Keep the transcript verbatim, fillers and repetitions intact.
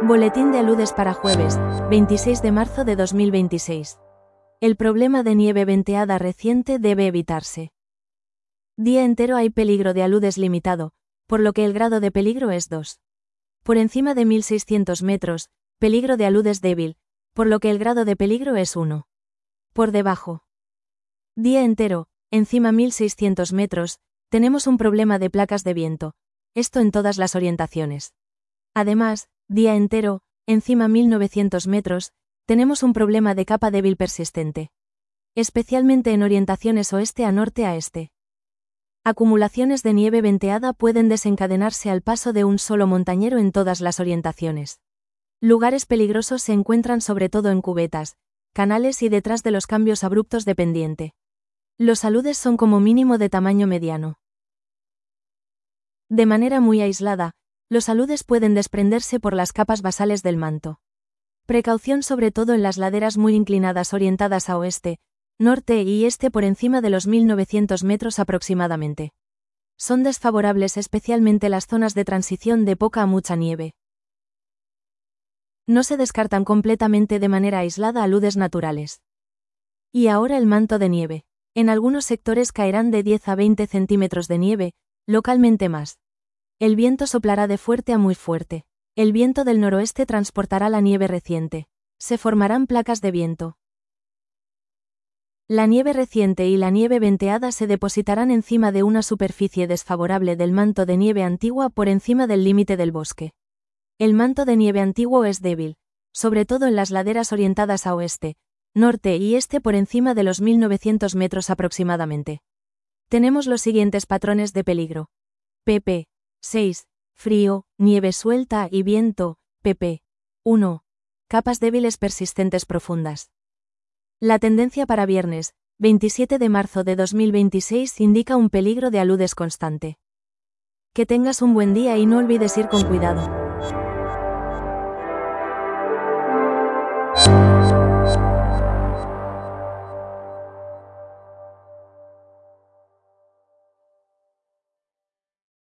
Boletín de aludes para jueves, veintiséis de marzo de dos mil veintiséis. El problema de nieve venteada reciente debe evitarse. Día entero hay peligro de aludes limitado, por lo que el grado de peligro es dos. Por encima de mil seiscientos metros, peligro de aludes débil, por lo que el grado de peligro es uno. Por debajo. Día entero, encima mil seiscientos metros, tenemos un problema de placas de viento, esto en todas las orientaciones. Además, día entero, encima mil novecientos metros, tenemos un problema de capa débil persistente. Especialmente en orientaciones oeste a norte a este. Acumulaciones de nieve venteada pueden desencadenarse al paso de un solo montañero en todas las orientaciones. Lugares peligrosos se encuentran sobre todo en cubetas, canales y detrás de los cambios abruptos de pendiente. Los aludes son como mínimo de tamaño mediano. De manera muy aislada, los aludes pueden desprenderse por las capas basales del manto. Precaución sobre todo en las laderas muy inclinadas orientadas a oeste, norte y este por encima de los mil novecientos metros aproximadamente. Son desfavorables especialmente las zonas de transición de poca a mucha nieve. No se descartan completamente de manera aislada aludes naturales. Y ahora el manto de nieve. En algunos sectores caerán de diez a veinte centímetros de nieve, localmente más. El viento soplará de fuerte a muy fuerte. El viento del noroeste transportará la nieve reciente. Se formarán placas de viento. La nieve reciente y la nieve venteada se depositarán encima de una superficie desfavorable del manto de nieve antigua por encima del límite del bosque. El manto de nieve antiguo es débil, sobre todo en las laderas orientadas a oeste, norte y este por encima de los mil novecientos metros aproximadamente. Tenemos los siguientes patrones de peligro. pp. seis. Frío, nieve suelta y viento. pp. uno. Capas débiles persistentes profundas. La tendencia para viernes, veintisiete de marzo de dos mil veintiséis indica un peligro de aludes constante. Que tengas un buen día y no olvides ir con cuidado.